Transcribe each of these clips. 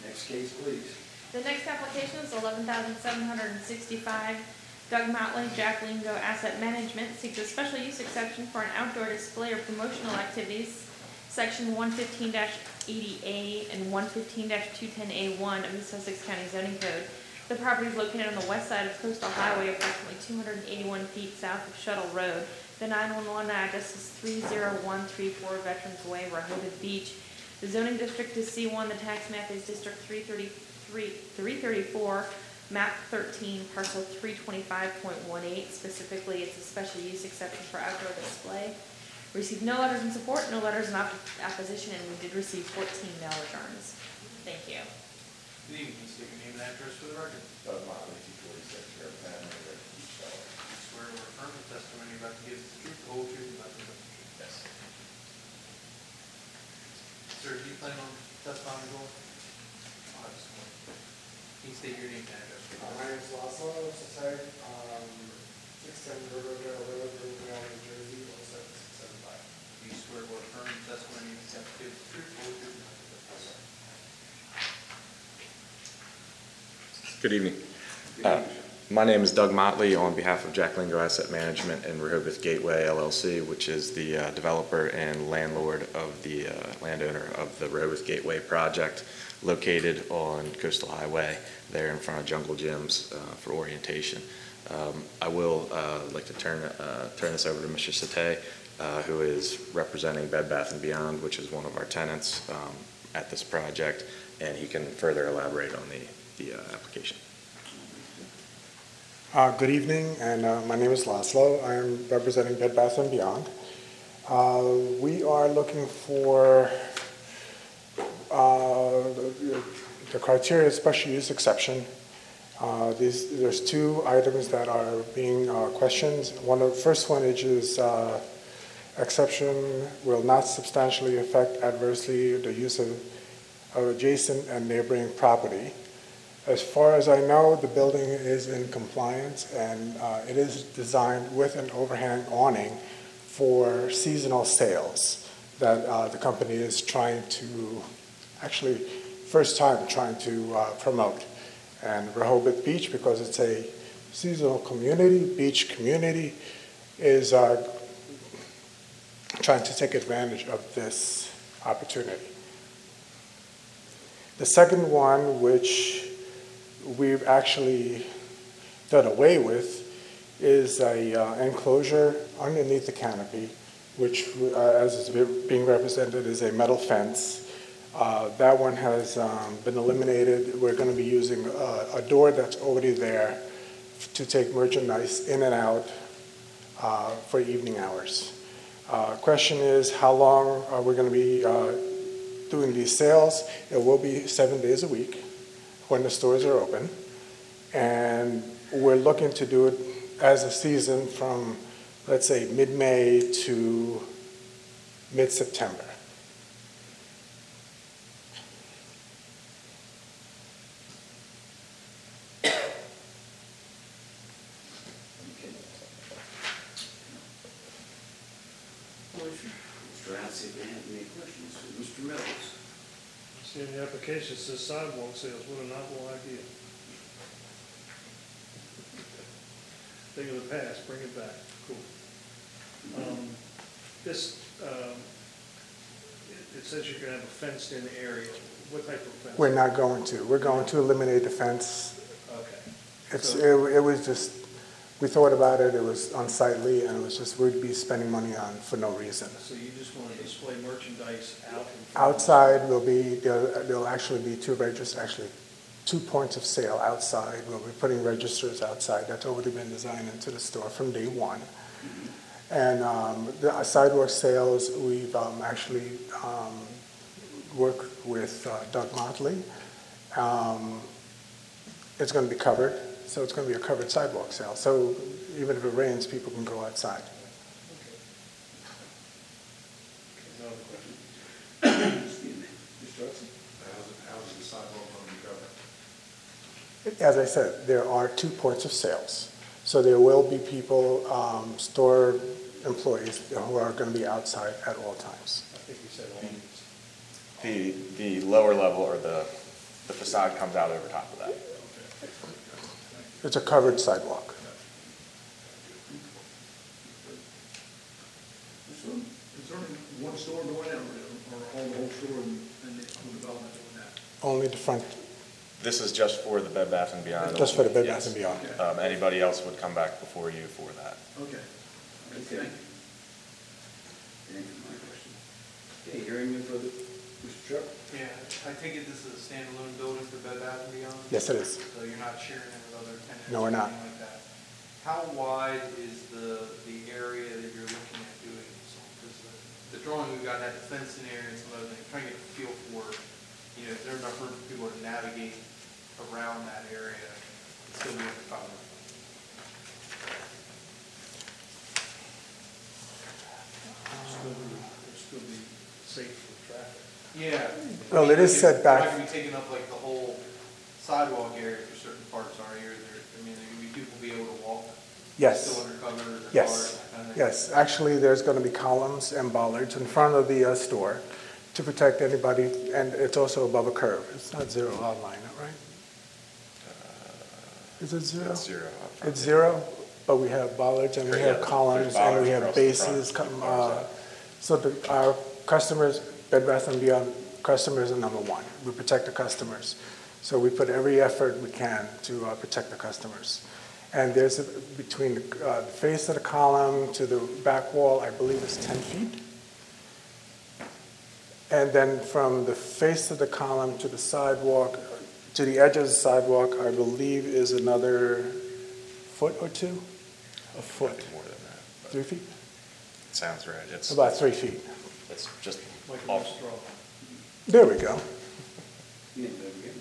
Next case, please. The next application is 11,765. Doug Motley, Jack Lingo Asset Management seeks a special use exception for an outdoor display or promotional activities, section 115-80A and 115-210A1 of the Sussex County Zoning Code. The property is located on the west side of Coastal Highway, approximately 281 feet south of Shuttle Road. The 911 address is 30134 Veterans Way, Rehoboth Beach. The zoning district is C1. The tax map is District 334, map 13, parcel 325.18. Specifically, it's a special use exception for outdoor display. Received no letters in support, no letters in opposition, and we did receive 14 mail returns. Thank you. Good evening. Please state your name and address for the record. Doug Motley, 246, Sheriff Family, Beach, Delaware. I swear or affirm the testimony you're about to give is the truth, the whole truth, and nothing but the truth. Yes. Sir, do you plan on testifying as well? I'll have some more. Can you state your name and address for the My record? name is Laszlo Sasek, 610 Riverdale Road, Riverdale, New Jersey, 07675. Do you swear or affirm the testimony you're about to give is the truth, the whole truth, and nothing but the truth? Good evening. My name is Doug Motley on behalf of Jack Lingo Asset Management and Rehoboth Gateway LLC, which is the developer and landlord of the landowner of the Rehoboth Gateway project located on Coastal Highway there in front of Jungle Gyms for orientation. I will like to turn this over to Mr. Sate, who is representing Bed Bath & Beyond, which is one of our tenants at this project, and he can further elaborate on the application. Good evening, and my name is Laszlo. I am representing Bed Bath & Beyond. We are looking for the criteria special use exception. There's two items that are being questioned. The first one is exception will not substantially affect adversely the use of adjacent and neighboring property. As far as I know, the building is in compliance, and it is designed with an overhang awning for seasonal sales that the company is trying to, actually, first time trying to promote. And Rehoboth Beach, because it's a seasonal community, beach community, is trying to take advantage of this opportunity. The second one, which we've actually done away with, is a enclosure underneath the canopy, which, as is being represented, is a metal fence. That one has been eliminated. We're going to be using a door that's already there to take merchandise in and out for evening hours. Question is, how long are we going to be doing these sales? It will be 7 days a week when the stores are open, and we're looking to do it as a season from, let's say, mid-May to mid-September. Mr. Altsey, if you have any questions for Mr. Mills. See, in the application, it says sidewalk sales. What a novel idea. Thing of the past, bring it back. Cool. It says you're going to have a fenced-in area. What type of fence? We're not going to. We're going to eliminate the fence. Okay. It was just, we thought about it, it was unsightly, and it was just, we'd be spending money on for no reason. So you just want to display merchandise out in front? Outside will be, there'll actually be two points of sale outside. We'll be putting registers outside. That's already been designed into the store from day one. And the sidewalk sales, we've actually worked with Doug Motley. It's going to be covered, so it's going to be a covered sidewalk sale. So even if it rains, people can go outside. No other question. Excuse me. Mr. Altsey? How's the sidewalk going to be covered? As I said, there are 2 points of sales. So there will be people, store employees, who are going to be outside at all times. I think you said all these. The lower level, or the The facade comes out over top of that. It's a covered sidewalk. So, is there only one store doing that, or all the whole store and the whole development doing that? Only the front, This is just for the Bed Bath & Beyond. just for the Bed Yes. Bath & Beyond. Anybody else would come back before you for that. Okay. Okay. Thank you. Answer my question. Okay, hearing no further, Mr. Chuck? Yeah, I take it this is a standalone building for Bed Bath & Beyond? Yes, it is. So you're not sharing it with other tenants? No, we're or not. anything like that? How wide is the area that you're looking at doing this on? Because the drawing we've got had the fencing area and some other things, trying to get a feel for, you know, is there enough room for people to navigate around that area and still be able to cover? Still be safe for traffic. Yeah. Well, it is set back. You're not gonna be taking up like the whole sidewalk area for certain parts, are you? Or there, I mean, will people be able to walk? Yes. Still under cover, or their Yes, cars, that kind of thing? yes. Actually, there's going to be columns and bollards in front of the store to protect anybody, and it's also above a curve. It's not zero outline, right? Is it zero? It's zero. It's zero, but we have bollards and we Yeah, have there's columns and we bollards have across the bases. front, bars out. So our customers, Bed Bath & Beyond customers are number one. We protect the customers. So we put every effort we can to protect the customers. And there's, between the face of the column to the back wall, I believe it's 10 feet. And then from the face of the column to the sidewalk, to the edge of the sidewalk, I believe is another foot or two? A foot. Might be more than that, but 3 feet? it sounds right. It's About 3 feet. just Like a off. straw. There we go. Yeah, there we go.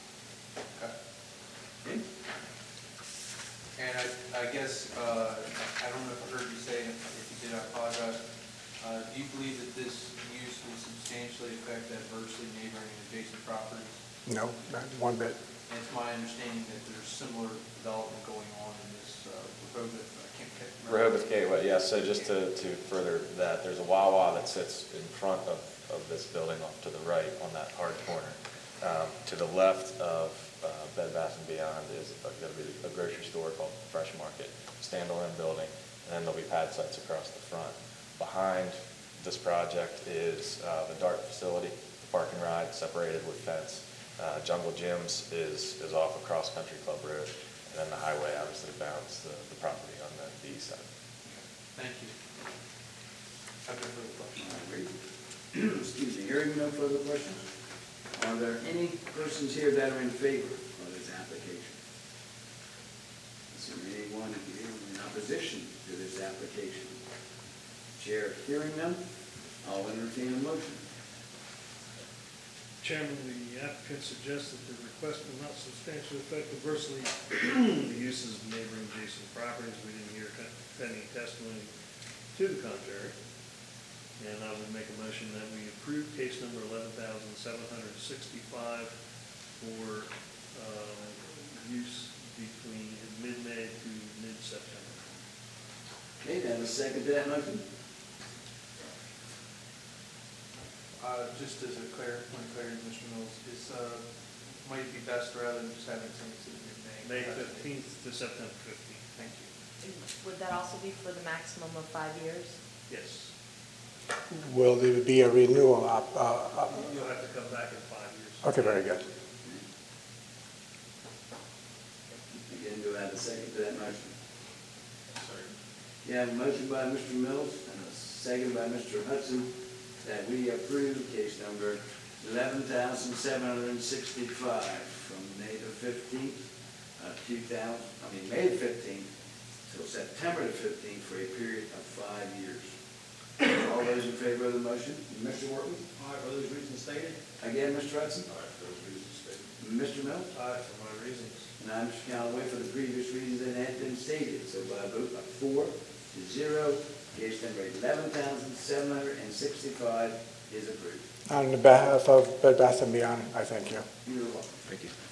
Okay. And I guess, I don't know if I heard you say, if you did, I apologize. Do you believe that this use will substantially affect adversely neighboring and adjacent properties? No, not one bit. And it's my understanding that there's similar development going on in this Rehoboth, I can't remember. Rehoboth Gateway, yes, so just to further that, there's a Wawa that sits in front of this building off to the right on that hard corner. To the left of Bed Bath & Beyond is going to be a grocery store called Fresh Market, standalone building, and then there'll be pad sites across the front. Behind this project is the dart facility, the parking ride separated with fence. Jungle Gyms is off across Country Club Road, and then the highway obviously bounds the property on the east side. Thank you. I've no further questions. All right. Excuse me, hearing no further questions, are there any persons here that are in favor of this application? Is there anyone here in opposition to this application? Chair hearing none, I'll entertain a motion. Chairman, the applicant suggests that the request will not substantially affect adversely the uses of neighboring adjacent properties. We didn't hear any testimony to the contrary. And I would make a motion that we approve case number 11,765 for use between mid-May to mid-September. Okay, do I have a second to that motion? Just as a point of clarity, Mr. Mills, might it be best rather than just having something sitting in May? May 15th to September 15th. Thank you. Would that also be for the maximum of 5 years? Yes. Will there be a renewal? You'll have to come back in 5 years. Okay, very good. Again, do I have a second to that motion? You have a motion by Mr. Mills and a second by Mr. Hudson that we approve case number 11,765 from May the 15th, May the 15th till September the 15th for a period of 5 years. All those in favor of the motion? Mr. Workman? Aye, for those reasons stated? Again, Mr. Hudson? Aye, for those reasons stated. Mr. Mills? Aye, for my reasons. And I'm Mr. Callaway for the previous reasons that had been stated. So by a vote of 4-0, case number 11,765 is approved. On behalf of Bed Bath & Beyond, I thank you. You're welcome. Thank you.